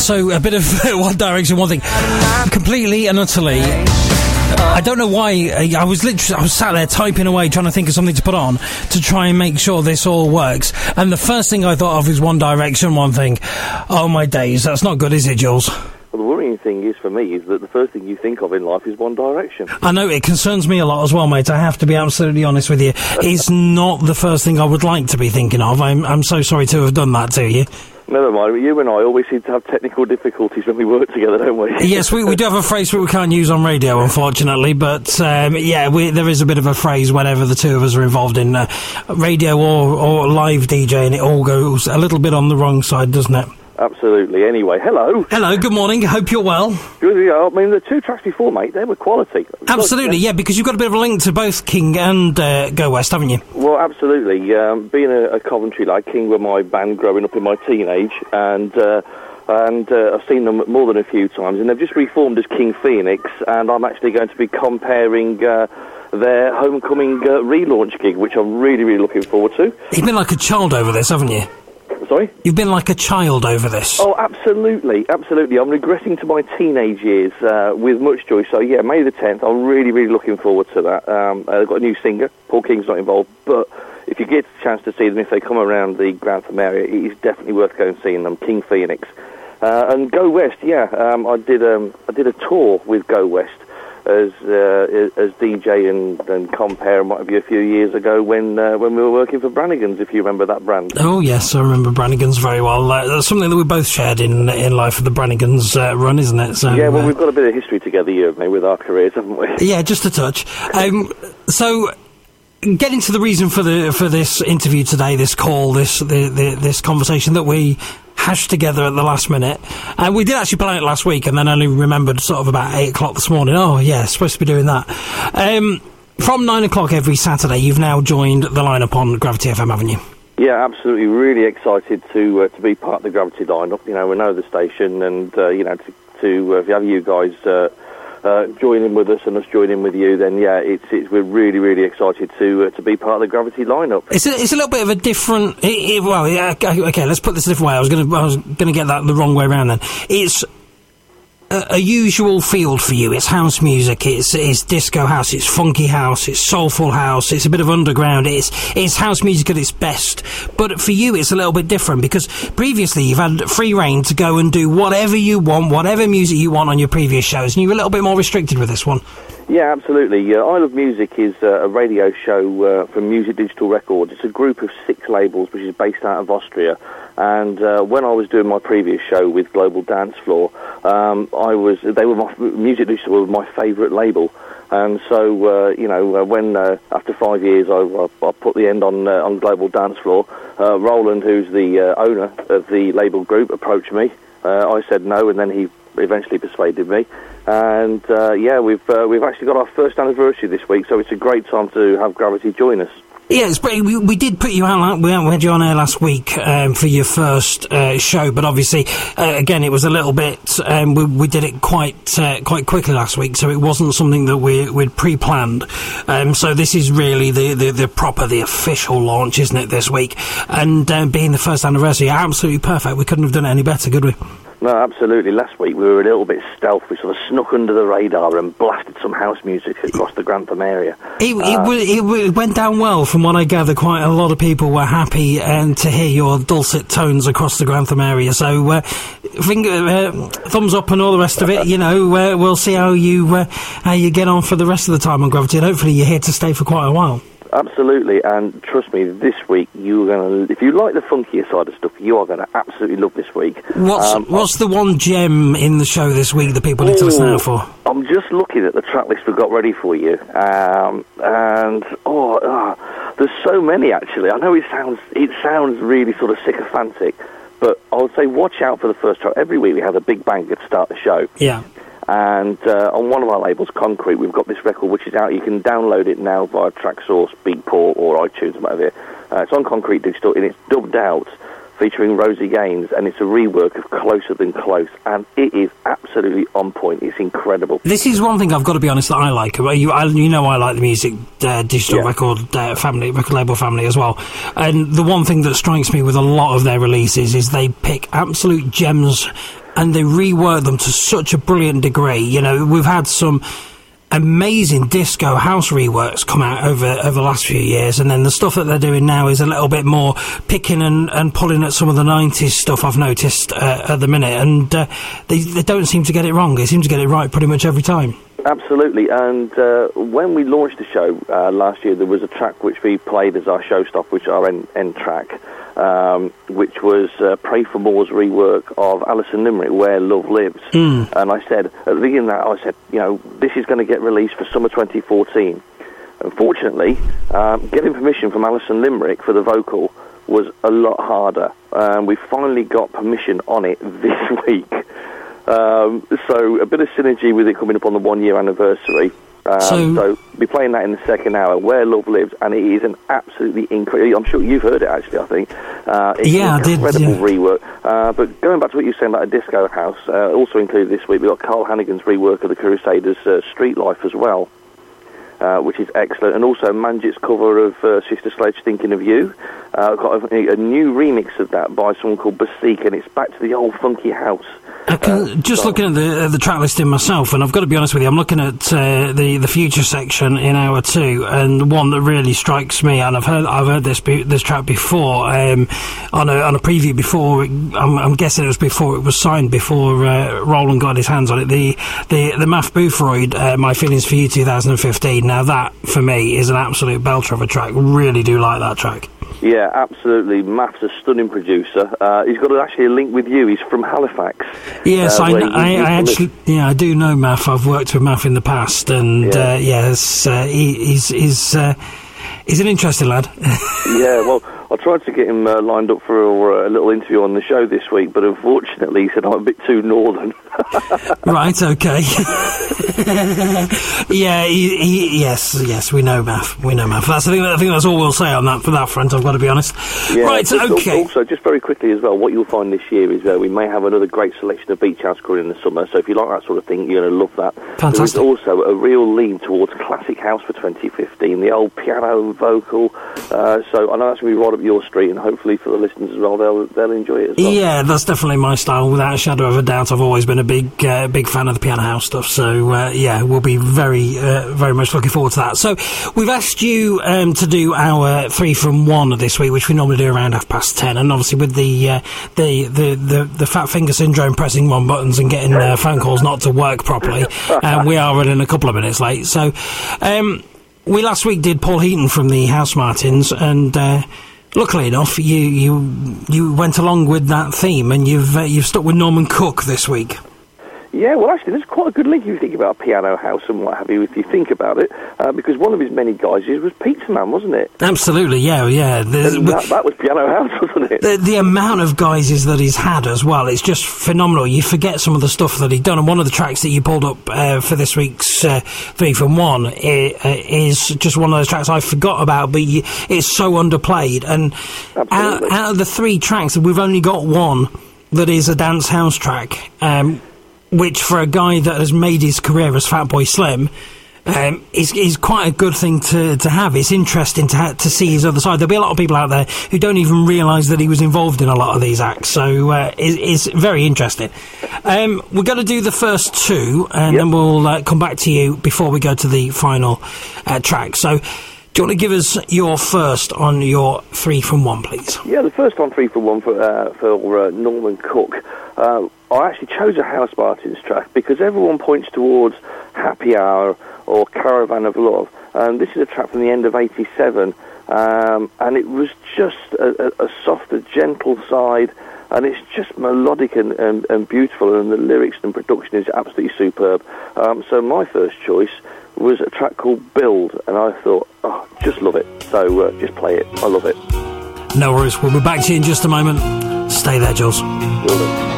So a bit of One Direction, one thing. Completely and utterly. I don't know why. I was sat there typing away trying to think of something to put on to try and make sure this all works. And the first thing I thought of is One Direction, one thing. Oh my days, that's not good, is it, Jules? Well, the worrying thing is for me is that the first thing you think of in life is One Direction. I know, it concerns me a lot as well, mate. I have to be absolutely honest with you. It's not the first thing I would like to be thinking of. I'm so sorry to have done that to you. Never mind, you and I always seem to have technical difficulties when we work together, don't we? Yes, we do have a phrase that we can't use on radio, unfortunately, but there is a bit of a phrase whenever the two of us are involved in radio or live DJ, and it all goes a little bit on the wrong side, doesn't it? Absolutely. Anyway, hello. Hello, good morning. Hope you're well. Good, yeah. I mean, the two tracks before, mate, they were quality. Absolutely, yeah, because you've got a bit of a link to both King and Go West, haven't you? Well, absolutely. Being a Coventry lad, King were my band growing up in my teenage, and I've seen them more than a few times, and they've just reformed as King Phoenix, and I'm actually going to be comparing their homecoming relaunch gig, which I'm really, really looking forward to. You've been like a child over this, haven't you? Sorry? You've been like a child over this. Oh, absolutely, absolutely. I'm regressing to my teenage years with much joy. So, yeah, May the 10th, I'm really, really looking forward to that. They've got a new singer. Paul King's not involved. But if you get a chance to see them, if they come around the Grantham area, it is definitely worth going and seeing them. King Phoenix. And Go West, yeah. I did a tour with Go West as DJ and compare and what have you a few years ago when we were working for Brannigan's, if you remember that brand. Oh yes, I remember Brannigan's very well. That's something that we both shared in life of the Brannigan's run, isn't it? So, yeah, well, we've got a bit of history together, you and me, with our careers, haven't we? Yeah, just a touch. So, getting to the reason for this interview today, this call, this conversation that we hashed together at the last minute. And we did actually plan it last week and then only remembered sort of about 8 o'clock this morning. Oh, yeah, supposed to be doing that. From 9 o'clock every Saturday, you've now joined the lineup on Gravity FM, haven't you? Yeah, absolutely. Really excited to be part of the Gravity lineup. You know, we know the station and, to have you guys join in with us and us join in with you, then yeah, we're really, really excited to be part of the Gravity lineup. It's a little bit of a different. Okay, let's put this a different way. I was gonna get that the wrong way around. Then it's a usual field for you. It's house music. It's disco house. It's funky house. It's soulful house. It's a bit of underground. It's house music at its best. But for you, it's a little bit different because previously you've had free reign to go and do whatever you want, whatever music you want on your previous shows, and you're a little bit more restricted with this one. Yeah, absolutely. I Love Music is a radio show from Music Digital Records. It's a group of 6 labels which is based out of Austria. And when I was doing my previous show with Global Dance Floor, Music Digital was my favourite label. And so, when after 5 years I put the end on Global Dance Floor, Roland, who's the owner of the label group, approached me. I said no, and then he eventually persuaded me. And we've actually got our first anniversary this week, so it's a great time to have Gravity join us. Yeah, it's great. We did put you out. We had you on air last week for your first show, but obviously, again, it was a little bit. We did it quite quickly last week, so it wasn't something that we'd pre-planned. So this is really the proper, the official launch, isn't it? This week, and being the first anniversary, absolutely perfect. We couldn't have done it any better, could we? No, absolutely. Last week we were a little bit stealth. We sort of snuck under the radar and blasted some house music across the Grantham area. It went down well, from what I gather. Quite a lot of people were happy to hear your dulcet tones across the Grantham area. So, thumbs up and all the rest of it. We'll see how you get on for the rest of the time on Gravity, and hopefully you're here to stay for quite a while. Absolutely, and trust me, this week if you like the funkier side of stuff, you are going to absolutely love this week. What's the one gem in the show this week that people need to listen out for? I'm just looking at the track list we've got ready for you, there's so many actually. I know it sounds really sort of sycophantic, but I would say watch out for the first track. Every week we have a big bang to start the show. Yeah. And on one of our labels, Concrete, we've got this record which is out. You can download it now via Traxsource, Beatport, or iTunes, whatever. It's on Concrete Digital, and it's dubbed out, featuring Rosie Gaines, and it's a rework of Closer Than Close, and it is absolutely on point. It's incredible. This is one thing I've got to be honest that I like. I like the Music Digital record label family as well. And the one thing that strikes me with a lot of their releases is they pick absolute gems and they rework them to such a brilliant degree. You know, we've had some amazing disco house reworks come out over the last few years, and then the stuff that they're doing now is a little bit more picking and pulling at some of the 90s stuff I've noticed at the minute, and they don't seem to get it wrong. They seem to get it right pretty much every time. Absolutely, and when we launched the show last year, there was a track which we played as our showstopper, which is our end track, which was Pray for More's rework of Alison Limerick, Where Love Lives. And I said, at the beginning of that, I said, you know, this is going to get released for summer 2014. Unfortunately, getting permission from Alison Limerick for the vocal was a lot harder. We finally got permission on it this week. So a bit of synergy with it coming up on the 1-year anniversary. So be playing that in the second hour, Where Love Lives, and it is an absolutely incredible. I'm sure you've heard it actually. I think it's an incredible rework. But going back to what you were saying about a disco house, also included this week, we got Carl Hannigan's rework of the Crusaders' Street Life as well, which is excellent, and also Manjit's cover of Sister Sledge, Thinking of You. Got a new remix of that by someone called Basik, and it's back to the old funky house. Looking at the track listing myself, and I've got to be honest with you, I'm looking at the future section in hour 2, and one that really strikes me, and I've heard this track before on a preview before. I'm guessing it was before it was signed, before Roland got his hands on it. The Maf Boothroyd, My Feelings for You 2015. Now that for me is an absolute belter of a track. Really do like that track. Yeah, absolutely. Maff's a stunning producer. He's got actually a link with you. He's from Halifax. Yes, I do know Maff. I've worked with Maff in the past, and he's an interesting lad. Yeah, well, I tried to get him lined up for a little interview on the show this week, but unfortunately he said I'm a bit too northern. Right, okay. Yeah, yes, we know Maff. I think that's all we'll say on that, for that front, I've got to be honest. Yeah, right, okay. Also, just very quickly as well, what you'll find this year is we may have another great selection of beach house coming in the summer, so if you like that sort of thing, you're going to love that. Fantastic. There's also a real lean towards classic house for 2015, the old piano and vocal, so I know that's going to be right up your street, and hopefully for the listeners as well, they'll enjoy it as well. Yeah, that's definitely my style, without a shadow of a doubt. I've always been a big fan of the piano house stuff, so we'll be very much looking forward to that. So we've asked you to do our 3 from 1 this week, which we normally do around 10:30, and obviously with the fat finger syndrome, pressing wrong buttons and getting phone calls not to work properly, we are running a couple of minutes late. So we last week did Paul Heaton from the Housemartins, and luckily enough, you went along with that theme, and you've stuck with Norman Cook this week. Yeah, well, actually, there's quite a good link if you think about piano house and what have you, if you think about it, because one of his many guises was Pizza Man, wasn't it? Absolutely, yeah. That was piano house, wasn't it? The amount of guises that he's had as well, it's just phenomenal. You forget some of the stuff that he'd done, and one of the tracks that you pulled up for this week's 3 from 1 is just one of those tracks I forgot about, but it's so underplayed. And out of the 3 tracks, we've only got one that is a dance house track, which for a guy that has made his career as Fatboy Slim is quite a good thing to have. It's interesting to see his other side. There'll be a lot of people out there who don't even realise that he was involved in a lot of these acts, so it's very interesting. We're going to do the first 2, and then we'll come back to you before we go to the final track. So do you want to give us your first on your 3 from 1, please? Yeah, the first on 3 from 1 for Norman Cook. I actually chose a Housemartins track because everyone points towards Happy Hour or Caravan of Love, and this is a track from the end of '87, and it was just a softer, gentle side, and it's just melodic and beautiful, and the lyrics and production is absolutely superb. So my first choice was a track called Build, and I thought, just love it. So just play it. I love it. No worries. We'll be back to you in just a moment. Stay there, Jules. Will do.